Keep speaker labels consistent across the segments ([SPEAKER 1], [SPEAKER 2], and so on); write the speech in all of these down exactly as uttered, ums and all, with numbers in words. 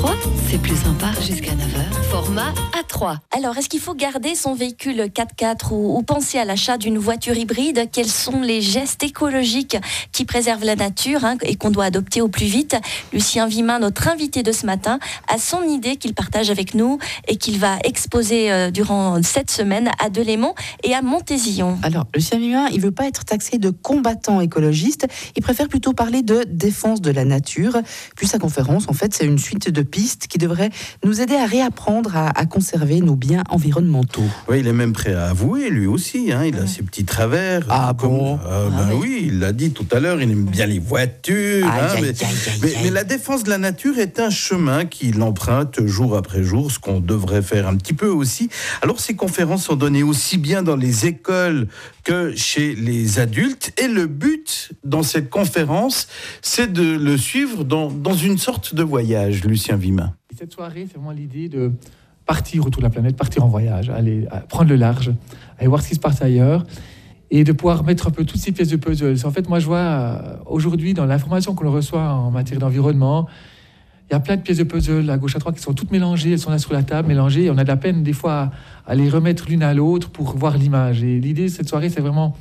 [SPEAKER 1] trois, c'est plus sympa jusqu'à neuf heures. Format A trois.
[SPEAKER 2] Alors, est-ce qu'il faut garder son véhicule quatre-quatre ou, ou penser à l'achat d'une voiture hybride? Quels sont les gestes écologiques qui préservent la nature hein, et qu'on doit adopter au plus vite? Lucien Vimin, notre invité de ce matin, a son idée qu'il partage avec nous et qu'il va exposer euh, durant cette semaine à Delémont et à Montésillon.
[SPEAKER 3] Alors, Lucien Vimin, il ne veut pas être taxé de combattant écologiste, il préfère plutôt parler de défense de la nature. Puis sa conférence, en fait, c'est une suite de pistes qui devraient nous aider à réapprendre à, à conserver nos biens environnementaux.
[SPEAKER 4] Oui, il est même prêt à avouer, lui aussi, hein, il a ses petits travers.
[SPEAKER 3] Ah
[SPEAKER 4] comme,
[SPEAKER 3] bon
[SPEAKER 4] euh, ben
[SPEAKER 3] ah oui.
[SPEAKER 4] oui, il l'a dit tout à l'heure, il aime bien les voitures.
[SPEAKER 3] Aïe,
[SPEAKER 4] hein,
[SPEAKER 3] aïe,
[SPEAKER 4] mais,
[SPEAKER 3] aïe, aïe,
[SPEAKER 4] mais,
[SPEAKER 3] aïe.
[SPEAKER 4] mais la défense de la nature est un chemin qu'il emprunte jour après jour, ce qu'on devrait faire un petit peu aussi. Alors, ces conférences sont données aussi bien dans les écoles que chez les adultes. Et le but, dans cette conférence, c'est de le suivre dans, dans une sorte de voyage, Lucien Vimin.
[SPEAKER 5] Cette soirée, c'est vraiment l'idée de partir autour de la planète, partir en voyage, aller prendre le large, aller voir ce qui se passe ailleurs et de pouvoir mettre un peu toutes ces pièces de puzzle. En fait, moi, je vois euh, aujourd'hui, dans l'information qu'on reçoit en matière d'environnement, il y a plein de pièces de puzzle à gauche, à droite qui sont toutes mélangées, elles sont là sur la table, mélangées, et on a de la peine des fois à, à les remettre l'une à l'autre pour voir l'image. Et l'idée de cette soirée, c'est vraiment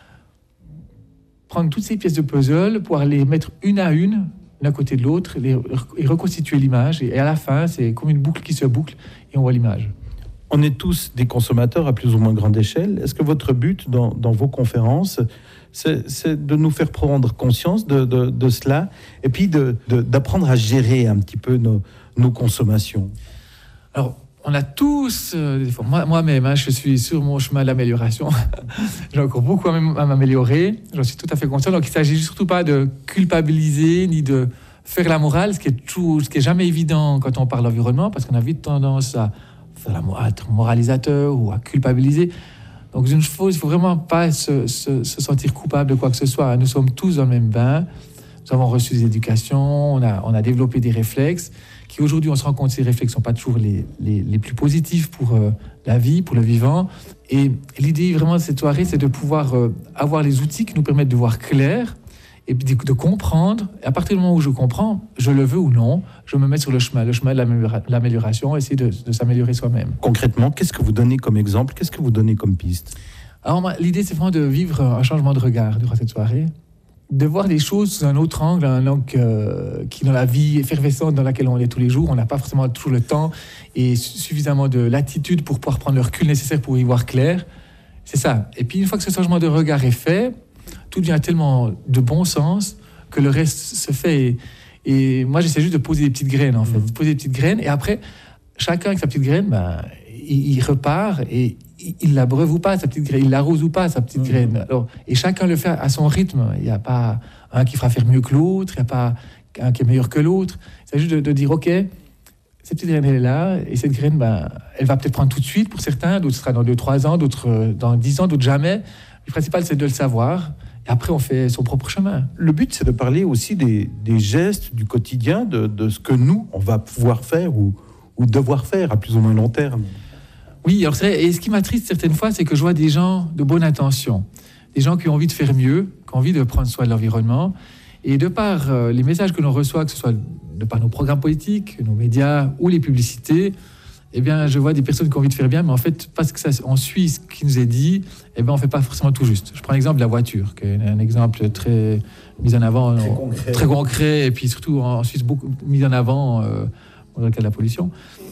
[SPEAKER 5] prendre toutes ces pièces de puzzle, pouvoir les mettre une à une, l'un côté de l'autre, les, et reconstituer l'image. Et à la fin, c'est comme une boucle qui se boucle, et on voit l'image.
[SPEAKER 4] On est tous des consommateurs à plus ou moins grande échelle. Est-ce que votre but dans, dans vos conférences, c'est, c'est de nous faire prendre conscience de, de, de cela et puis de, de, d'apprendre à gérer un petit peu nos, nos consommations?
[SPEAKER 5] Alors, on a tous euh, des fois. Moi, moi-même, hein, je suis sur mon chemin de l'amélioration. J'ai encore beaucoup à m'améliorer. J'en suis tout à fait conscient. Donc, il ne s'agit surtout pas de culpabiliser ni de faire la morale, ce qui est, tout, ce qui est jamais évident quand on parle d'environnement, parce qu'on a vite tendance à, faire la, à être moralisateur ou à culpabiliser. Donc, une chose, il ne faut vraiment pas se, se, se sentir coupable de quoi que ce soit. Nous sommes tous dans le même bain. Nous avons reçu des éducations, on a, on a développé des réflexes qui, aujourd'hui, on se rend compte que ces réflexes ne sont pas toujours les, les, les plus positifs pour euh, la vie, pour le vivant. Et l'idée, vraiment, de cette soirée, c'est de pouvoir euh, avoir les outils qui nous permettent de voir clair et de, de comprendre. Et à partir du moment où je comprends, je le veux ou non, je me mets sur le chemin, le chemin de l'améliora- l'amélioration, essayer de, de s'améliorer soi-même.
[SPEAKER 4] Concrètement, qu'est-ce que vous donnez comme exemple? Qu'est-ce que vous donnez comme piste?
[SPEAKER 5] Alors, moi, l'idée, c'est vraiment de vivre un changement de regard durant cette soirée, de voir les choses sous un autre angle, un angle euh, qui, dans la vie effervescente dans laquelle on est tous les jours, on n'a pas forcément toujours le temps et suffisamment de latitude pour pouvoir prendre le recul nécessaire pour y voir clair. C'est ça. Et puis, une fois que ce changement de regard est fait, tout devient tellement de bon sens que le reste se fait. Et, et moi, j'essaie juste de poser des petites graines, en fait. Mmh. Poser des petites graines. Et après, chacun avec sa petite graine, ben, il, il repart et il, il l'abreuve ou pas, sa petite graine. Il l'arrose ou pas, sa petite mmh. graine. Alors, et chacun le fait à son rythme. Il n'y a pas un qui fera faire mieux que l'autre. Il n'y a pas un qui est meilleur que l'autre. C'est juste de, de dire, OK, cette petite graine, elle est là. Et cette graine, ben, elle va peut-être prendre tout de suite pour certains. D'autres, ce sera dans deux trois ans. D'autres, dans dix ans. D'autres, jamais. Le principal, c'est de le savoir. Et après, on fait son propre chemin.
[SPEAKER 4] Le but, c'est de parler aussi des, des gestes du quotidien, de, de ce que nous, on va pouvoir faire ou, ou devoir faire à plus ou moins long terme.
[SPEAKER 5] Oui, alors c'est, et ce qui m'attriste certaines fois, c'est que je vois des gens de bonne intention, des gens qui ont envie de faire mieux, qui ont envie de prendre soin de l'environnement. Et de par euh, les messages que l'on reçoit, que ce soit de par nos programmes politiques, nos médias ou les publicités, eh bien, je vois des personnes qui ont envie de faire bien, mais en fait, parce que ça, on suit ce qui nous est dit, eh bien, on ne fait pas forcément tout juste. Je prends l'exemple de la voiture, qui est un exemple très mis en avant,
[SPEAKER 4] très
[SPEAKER 5] en,
[SPEAKER 4] concret,
[SPEAKER 5] très concret, et puis surtout en Suisse, beaucoup mis en avant euh, dans le cas de la pollution.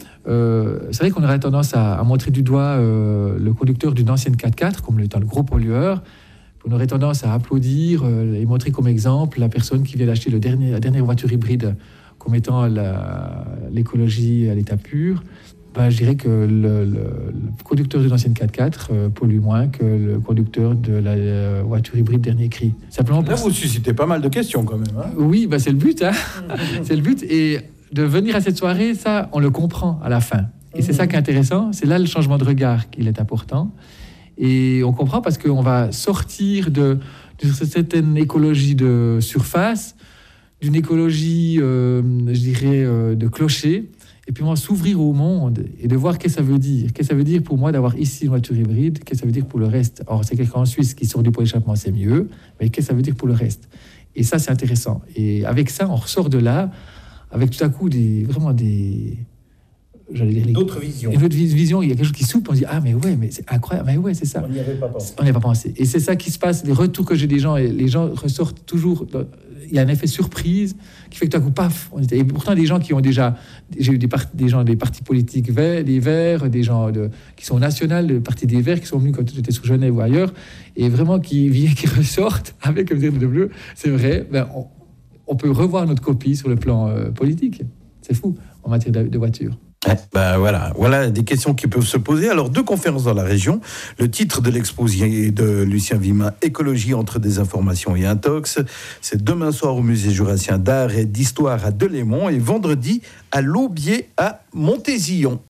[SPEAKER 5] Euh, c'est vrai qu'on aurait tendance à, à montrer du doigt euh, le conducteur d'une ancienne quatre-quatre, comme étant le gros pollueur. On aurait tendance à applaudir euh, et montrer comme exemple la personne qui vient d'acheter le dernier, la dernière voiture hybride comme étant la, l'écologie à l'état pur. Ben, je dirais que le, le, le conducteur d'une ancienne quatre-quatre euh, pollue moins que le conducteur de la euh, voiture hybride dernier cri. Simplement
[SPEAKER 4] Là, vous suscitez pas mal de questions quand même. Hein.
[SPEAKER 5] Oui, ben, c'est le but. Hein. C'est le but. Et de venir à cette soirée, ça, on le comprend à la fin. Et c'est ça qui est intéressant. C'est là le changement de regard qu'il est important. Et on comprend parce qu'on va sortir de, de certaine écologie de surface, d'une écologie, euh, je dirais, euh, de clocher, et puis on va s'ouvrir au monde et de voir qu'est-ce que ça veut dire. Qu'est-ce que ça veut dire pour moi d'avoir ici une voiture hybride? Qu'est-ce que ça veut dire pour le reste? Alors, c'est quelqu'un en Suisse qui sort du pot d'échappement, c'est mieux, mais qu'est-ce que ça veut dire pour le reste? Et ça, c'est intéressant. Et avec ça, on ressort de là avec tout à coup des, vraiment des... J'allais dire, les-
[SPEAKER 4] D'autres visions.
[SPEAKER 5] Une autre vis- vision, il y a quelque chose qui soupe, on se dit, ah mais ouais, mais c'est incroyable, mais ouais, c'est ça.
[SPEAKER 4] On n'y avait pas pensé.
[SPEAKER 5] On n'y a pas pensé. Et c'est ça qui se passe, les retours que j'ai des gens, et les gens ressortent toujours, il y a un effet surprise qui fait que tout à coup, paf, on était... Et pourtant des gens qui ont déjà, j'ai eu des, part- des gens des partis politiques verts, des Verts, des gens de, qui sont nationaux, le parti des Verts, qui sont venus quand j'étais sur Genève ou ailleurs, et vraiment qui, viennent- qui ressortent avec le de bleu, c'est vrai, ben, on, on peut revoir notre copie sur le plan euh, politique. C'est fou, en matière de, de voiture.
[SPEAKER 4] Ouais, ben voilà, voilà des questions qui peuvent se poser. Alors, deux conférences dans la région. Le titre de l'exposé de Lucien Vimin, Écologie entre désinformation et intox. C'est demain soir au musée jurassien d'art et d'histoire à Delémont et vendredi à l'Aubier à Montézillon.